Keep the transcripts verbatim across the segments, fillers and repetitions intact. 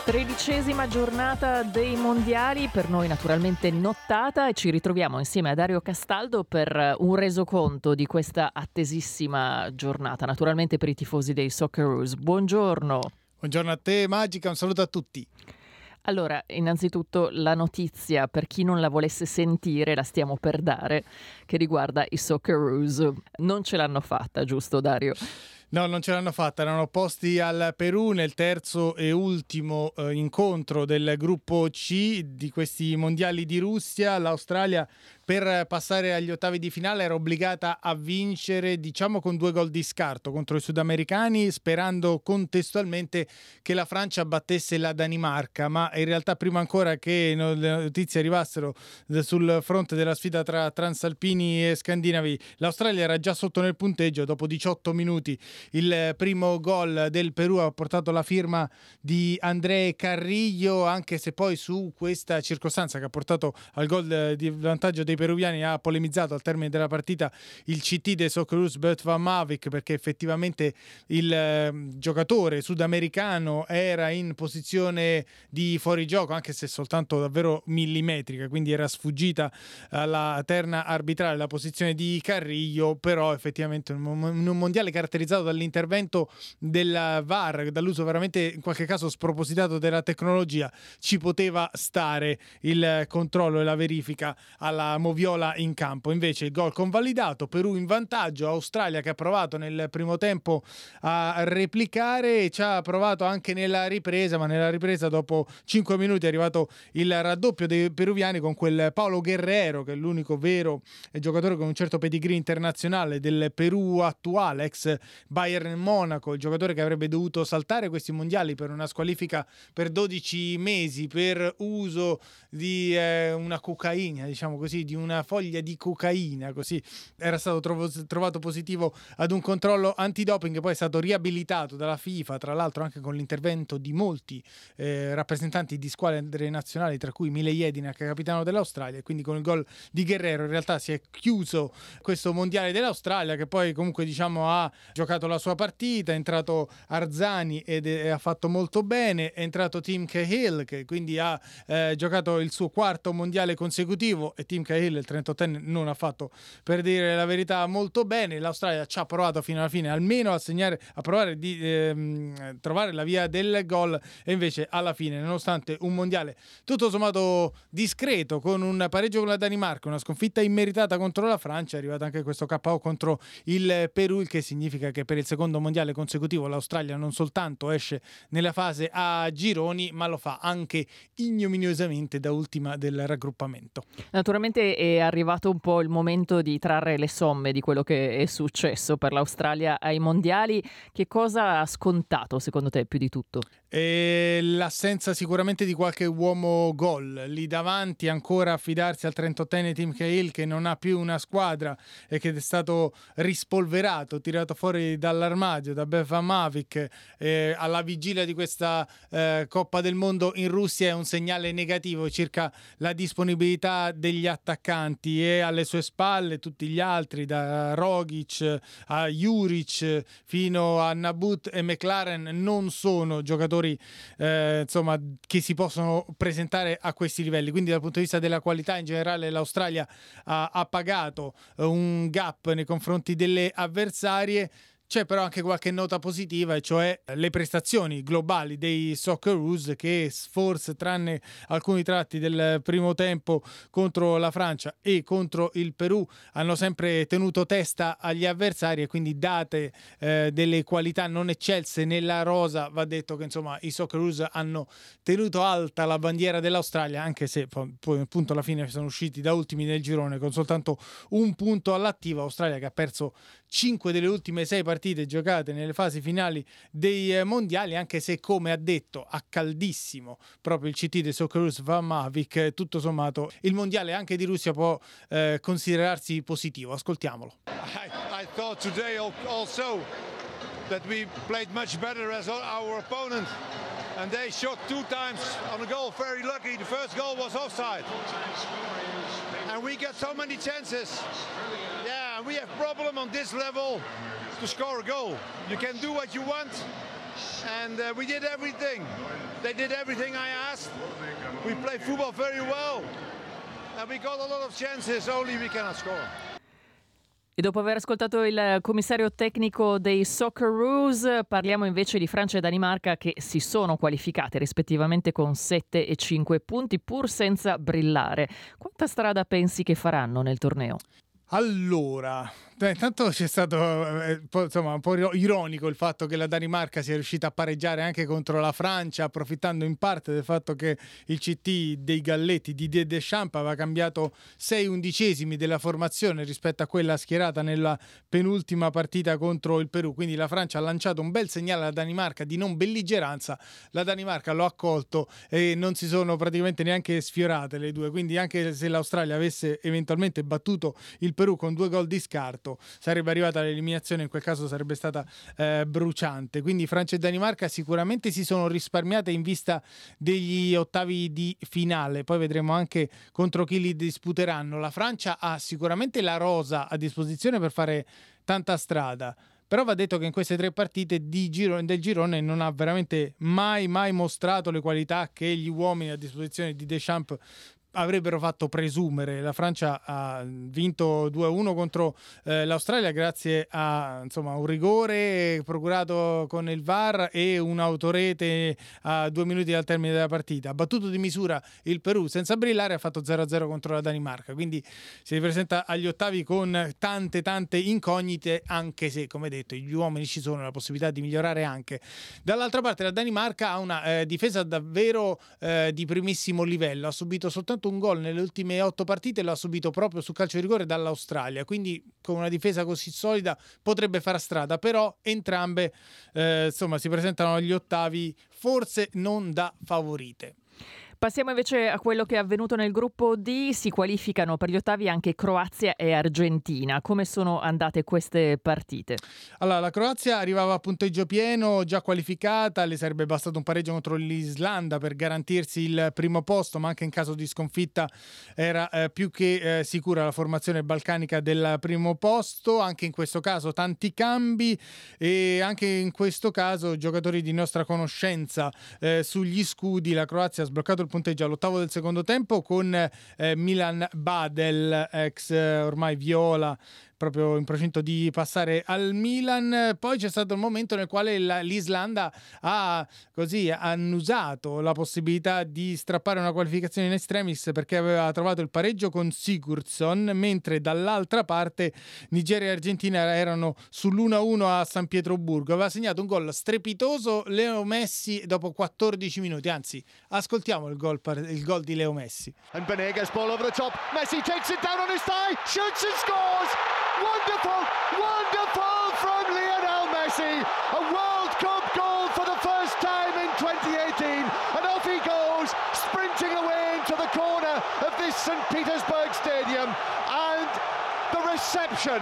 Tredicesima giornata dei mondiali, per noi naturalmente nottata, e ci ritroviamo insieme a Dario Castaldo per un resoconto di questa attesissima giornata, naturalmente per i tifosi dei Socceroos. Buongiorno. Buongiorno a te Magica, un saluto a tutti. Allora, innanzitutto la notizia, per chi non la volesse sentire, la stiamo per dare, che riguarda i Socceroos. Non ce l'hanno fatta, giusto Dario? No, non ce l'hanno fatta, erano opposti al Perù nel terzo e ultimo eh, incontro del gruppo C di questi mondiali di Russia. L'Australia, per passare agli ottavi di finale, era obbligata a vincere, diciamo, con due gol di scarto contro i sudamericani, sperando contestualmente che la Francia battesse la Danimarca, ma in realtà prima ancora che le notizie arrivassero sul fronte della sfida tra transalpini e scandinavi, l'Australia era già sotto nel punteggio dopo diciotto minuti. Il primo gol del Perù ha portato la firma di André Carrillo, anche se poi su questa circostanza che ha portato al gol di vantaggio dei peruviani ha polemizzato al termine della partita il C T dei Socceroos Bert van Marwijk, perché effettivamente il eh, giocatore sudamericano era in posizione di fuorigioco, anche se soltanto davvero millimetrica, quindi era sfuggita alla terna arbitrale la posizione di Carrillo. Però effettivamente in un mondiale caratterizzato dall'intervento del V A R, dall'uso veramente in qualche caso spropositato della tecnologia, ci poteva stare il controllo e la verifica alla moviola in campo. Invece il gol convalidato, Perù in vantaggio, Australia che ha provato nel primo tempo a replicare e ci ha provato anche nella ripresa, ma nella ripresa dopo cinque minuti è arrivato il raddoppio dei peruviani con quel Paolo Guerrero, che è l'unico vero giocatore con un certo pedigree internazionale del Perù attuale, ex Bayern Monaco, il giocatore che avrebbe dovuto saltare questi mondiali per una squalifica per dodici mesi per uso di eh, una cocaina, diciamo così, di una foglia di cocaina, così era stato trovo, trovato positivo ad un controllo antidoping, poi è stato riabilitato dalla FIFA, tra l'altro anche con l'intervento di molti eh, rappresentanti di squadre nazionali, tra cui Mile Jedinak, capitano dell'Australia, e quindi con il gol di Guerrero in realtà si è chiuso questo mondiale dell'Australia, che poi comunque diciamo ha giocato la sua partita. È entrato Arzani ed è, ha fatto molto bene, è entrato Tim Cahill che quindi ha eh, giocato il suo quarto mondiale consecutivo, e Tim Cahill, il trentottenne, non ha fatto, per dire la verità, molto bene. L'Australia ci ha provato fino alla fine almeno a segnare, a provare di ehm, trovare la via del gol, e invece alla fine, nonostante un mondiale tutto sommato discreto, con un pareggio con la Danimarca, una sconfitta immeritata contro la Francia, è arrivato anche questo K O contro il Perù, il che significa che per il secondo mondiale consecutivo l'Australia non soltanto esce nella fase a gironi, ma lo fa anche ignominiosamente da ultima del raggruppamento. Naturalmente è arrivato un po' il momento di trarre le somme di quello che è successo per l'Australia ai mondiali. Che cosa ha scontato secondo te più di tutto? E l'assenza sicuramente di qualche uomo gol lì davanti, ancora affidarsi al trentottenne Tim Cahill, che non ha più una squadra e che è stato rispolverato, tirato fuori dall'armadio da Bert van Marwijk eh, alla vigilia di questa eh, Coppa del Mondo in Russia, è un segnale negativo circa la disponibilità degli attaccanti, e alle sue spalle tutti gli altri, da Rogic a Juric fino a Nabut e McLaren, non sono giocatori eh, insomma che si possono presentare a questi livelli. Quindi dal punto di vista della qualità in generale l'Australia ha, ha pagato un gap nei confronti delle avversarie. C'è però anche qualche nota positiva, e cioè le prestazioni globali dei Socceroos, che forse, tranne alcuni tratti del primo tempo contro la Francia e contro il Perù, hanno sempre tenuto testa agli avversari, e quindi, date eh, delle qualità non eccelse nella rosa, va detto che insomma i Socceroos hanno tenuto alta la bandiera dell'Australia, anche se poi appunto alla fine sono usciti da ultimi nel girone con soltanto un punto all'attivo. Australia che ha perso cinque delle ultime sei partite giocate nelle fasi finali dei mondiali, anche se, come ha detto a caldissimo proprio il C T dei Socceroos Van Marwijk, tutto sommato il mondiale anche di Russia può eh, considerarsi positivo. Ascoltiamolo. I, I thought today also that we played much better as our opponent, and they shot two times on a goal, very lucky. The first goal was offside, and we got so many chances. Yeah, we have problem on this level to score a goal. You can do what you want, and uh, we did everything. They did everything I asked. We played football very well, and we got a lot of chances, only we cannot score. E dopo aver ascoltato il commissario tecnico dei Socceroos, parliamo invece di Francia e Danimarca che si sono qualificate rispettivamente con sette e cinque punti pur senza brillare. Quanta strada pensi che faranno nel torneo? Allora, intanto c'è stato eh, insomma un po' ironico il fatto che la Danimarca sia riuscita a pareggiare anche contro la Francia, approfittando in parte del fatto che il C T dei Galletti di Didier Deschamps aveva cambiato sei undicesimi della formazione rispetto a quella schierata nella penultima partita contro il Perù. Quindi la Francia ha lanciato un bel segnale alla Danimarca di non belligeranza, la Danimarca lo ha accolto e non si sono praticamente neanche sfiorate le due. Quindi anche se l'Australia avesse eventualmente battuto il Perù con due gol di scarto, sarebbe arrivata all'eliminazione, in quel caso sarebbe stata eh, bruciante. Quindi Francia e Danimarca sicuramente si sono risparmiate in vista degli ottavi di finale, poi vedremo anche contro chi li disputeranno. La Francia ha sicuramente la rosa a disposizione per fare tanta strada, però va detto che in queste tre partite di girone, del girone non ha veramente mai mai mostrato le qualità che gli uomini a disposizione di Deschamps avrebbero fatto presumere. La Francia ha vinto due a uno contro eh, l'Australia grazie a insomma un rigore procurato con il V A R e un'autorete a due minuti dal termine della partita. Ha battuto di misura il Perù senza brillare, ha fatto zero a zero contro la Danimarca, quindi si presenta agli ottavi con tante tante incognite, anche se come detto gli uomini ci sono, la possibilità di migliorare anche. Dall'altra parte la Danimarca ha una eh, difesa davvero eh, di primissimo livello, ha subito soltanto un gol nelle ultime otto partite, lo ha subito proprio su calcio di rigore dall'Australia, quindi con una difesa così solida potrebbe fare strada, però entrambe eh, insomma si presentano agli ottavi forse non da favorite. Passiamo invece a quello che è avvenuto nel gruppo D. Si qualificano per gli ottavi anche Croazia e Argentina. Come sono andate queste partite? Allora, la Croazia arrivava a punteggio pieno, già qualificata, le sarebbe bastato un pareggio contro l'Islanda per garantirsi il primo posto, ma anche in caso di sconfitta era eh, più che eh, sicura la formazione balcanica del primo posto. Anche in questo caso tanti cambi e anche in questo caso giocatori di nostra conoscenza eh, sugli scudi. La Croazia ha sbloccato il punteggio all'ottavo del secondo tempo con eh, Milan Badel, ex eh, ormai viola, proprio in procinto di passare al Milan. Poi c'è stato il momento nel quale la, l'Islanda ha così annusato la possibilità di strappare una qualificazione in extremis perché aveva trovato il pareggio con Sigurdsson, mentre dall'altra parte Nigeria e Argentina erano sull'uno a uno a San Pietroburgo. Aveva segnato un gol strepitoso Leo Messi dopo quattordici minuti, anzi ascoltiamo il gol, il gol di Leo Messi. And Venegas ball over the top, Messi takes it down on his thigh, shoots and scores. Wonderful, wonderful from Lionel Messi. A World Cup goal for the first time in twenty eighteen. And off he goes, sprinting away into the corner of this Saint Petersburg Stadium. And the reception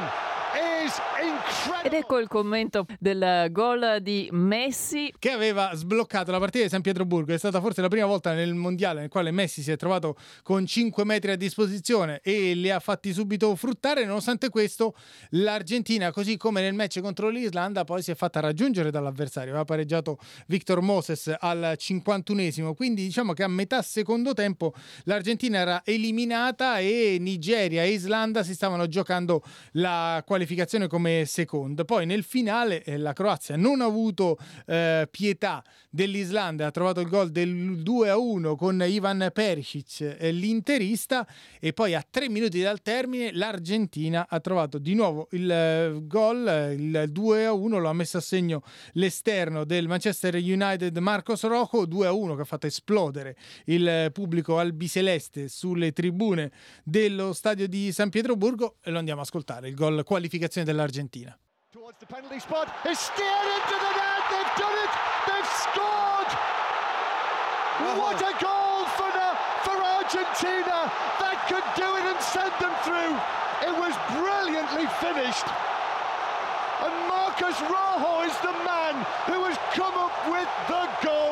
is incredible. Ed ecco il commento del gol di Messi, che aveva sbloccato la partita di San Pietroburgo. È stata forse la prima volta nel mondiale nel quale Messi si è trovato con cinque metri a disposizione e li ha fatti subito fruttare. Nonostante questo l'Argentina, così come nel match contro l'Islanda, poi si è fatta raggiungere dall'avversario. Aveva pareggiato Victor Moses al cinquantunesimo, quindi diciamo che a metà secondo tempo l'Argentina era eliminata e Nigeria e Islanda si stavano giocando la qualificazione come secondo. Poi nel finale eh, la Croazia non ha avuto eh, pietà dell'Islanda, ha trovato il gol del due a uno con Ivan Perisic, eh, l'interista, e poi a tre minuti dal termine l'Argentina ha trovato di nuovo il eh, gol, il due a uno lo ha messo a segno l'esterno del Manchester United Marcos Rojo, due a uno che ha fatto esplodere il pubblico albiceleste sulle tribune dello stadio di San Pietroburgo, e lo andiamo a ascoltare, il gol qualificazione dell'Argentina. Towards the penalty spot, is steered into the net, they've done it, they've scored! What a goal for, the, for Argentina! That could do it and send them through! It was brilliantly finished! And Marcos Rojo is the man who has come up with the goal!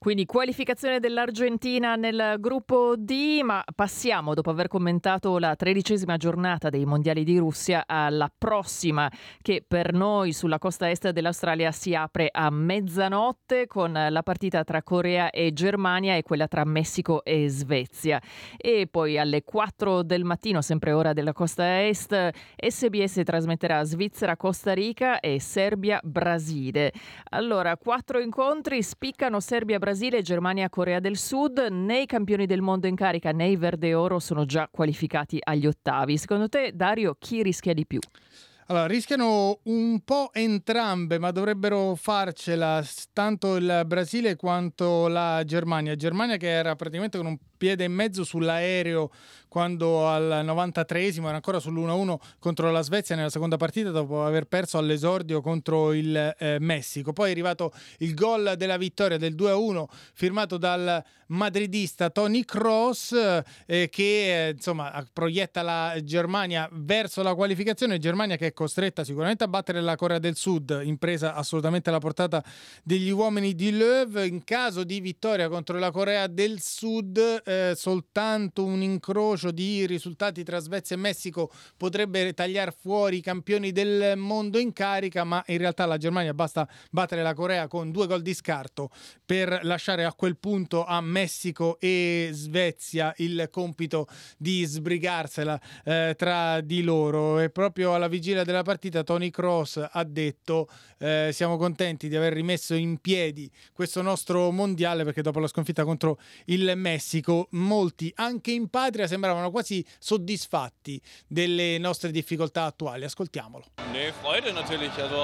Quindi qualificazione dell'Argentina nel gruppo D, ma passiamo, dopo aver commentato la tredicesima giornata dei mondiali di Russia, alla prossima, che per noi sulla costa est dell'Australia si apre a mezzanotte con la partita tra Corea e Germania e quella tra Messico e Svezia. E poi alle quattro del mattino, sempre ora della costa est, S B S trasmetterà Svizzera-Costa Rica e Serbia-Brasile. Allora, quattro incontri, spiccano Serbia-Brasile e Germania-Corea del Sud. Né i campioni del mondo in carica né i verde oro sono già qualificati agli ottavi. Secondo te, Dario, chi rischia di più? Allora, rischiano un po' entrambe, ma dovrebbero farcela tanto il Brasile quanto la Germania. Germania che era praticamente con un piede e mezzo sull'aereo quando al novantatreesimo era ancora sull'uno a uno contro la Svezia nella seconda partita, dopo aver perso all'esordio contro il eh, Messico. Poi è arrivato il gol della vittoria del due a uno firmato dal madridista Toni Kroos, eh, che eh, insomma proietta la Germania verso la qualificazione. Germania che è costretta sicuramente a battere la Corea del Sud, impresa assolutamente alla portata degli uomini di Löw. In caso di vittoria contro la Corea del Sud, eh, soltanto un incrocio di risultati tra Svezia e Messico potrebbe tagliare fuori i campioni del mondo in carica, ma in realtà la Germania basta battere la Corea con due gol di scarto per lasciare a quel punto a Messico e Svezia il compito di sbrigarsela eh, tra di loro. E proprio alla vigilia della partita Toni Kroos ha detto eh, siamo contenti di aver rimesso in piedi questo nostro mondiale, perché dopo la sconfitta contro il Messico molti anche in patria sembrano quasi soddisfatti delle nostre difficoltà attuali. Ascoltiamolo. Nee, Freude natürlich. Also,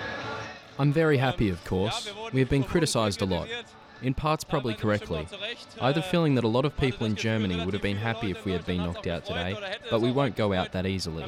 I'm very happy, of course. We have been criticised a lot. In parts probably correctly. I have the feeling that a lot of people in Germany would have been happy if we had been knocked out today, but we won't go out that easily.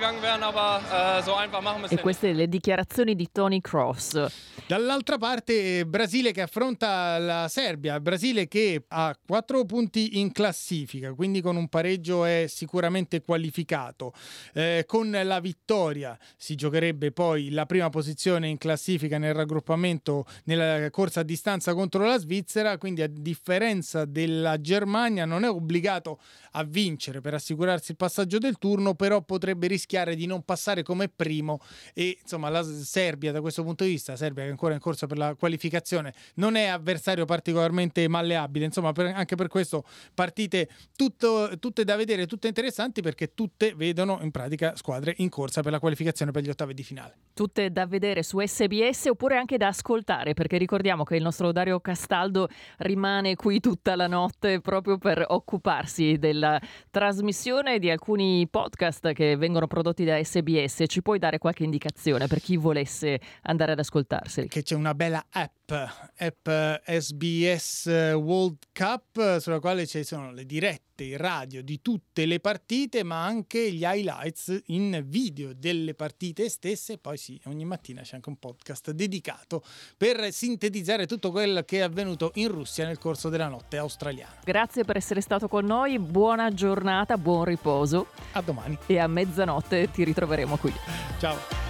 E queste le dichiarazioni di Toni Kroos. Dall'altra parte Brasile che affronta la Serbia, Brasile che ha quattro punti in classifica, quindi con un pareggio è sicuramente qualificato. Eh, con la vittoria si giocherebbe poi la prima posizione in classifica nel raggruppamento nella corsa a distanza contro la Svizzera, quindi a differenza della Germania non è obbligato a vincere per assicurarsi il passaggio del turno, però potrebbe rischiare di non passare come primo. E insomma la Serbia, da questo punto di vista, Serbia che è ancora in corsa per la qualificazione, non è avversario particolarmente malleabile. Insomma, per, anche per questo partite tutto, tutte da vedere, tutte interessanti, perché tutte vedono in pratica squadre in corsa per la qualificazione per gli ottavi di finale. Tutte da vedere su S B S oppure anche da ascoltare, perché ricordiamo che il nostro Dario Castaldo rimane qui tutta la notte proprio per occuparsi della trasmissione di alcuni podcast che vengono prodotti da S B S. Ci puoi dare qualche indicazione per chi volesse andare ad ascoltarseli? Che c'è una bella app, app S B S World Cup, sulla quale ci sono le dirette in radio di tutte le partite, ma anche gli highlights in video delle partite stesse. Poi sì, ogni mattina c'è anche un podcast dedicato per sintetizzare tutto quello che è avvenuto in Russia nel corso della notte australiana. Grazie per essere stato con noi, buona giornata, buon riposo. A domani. E a mezzanotte ti ritroveremo qui. Ciao.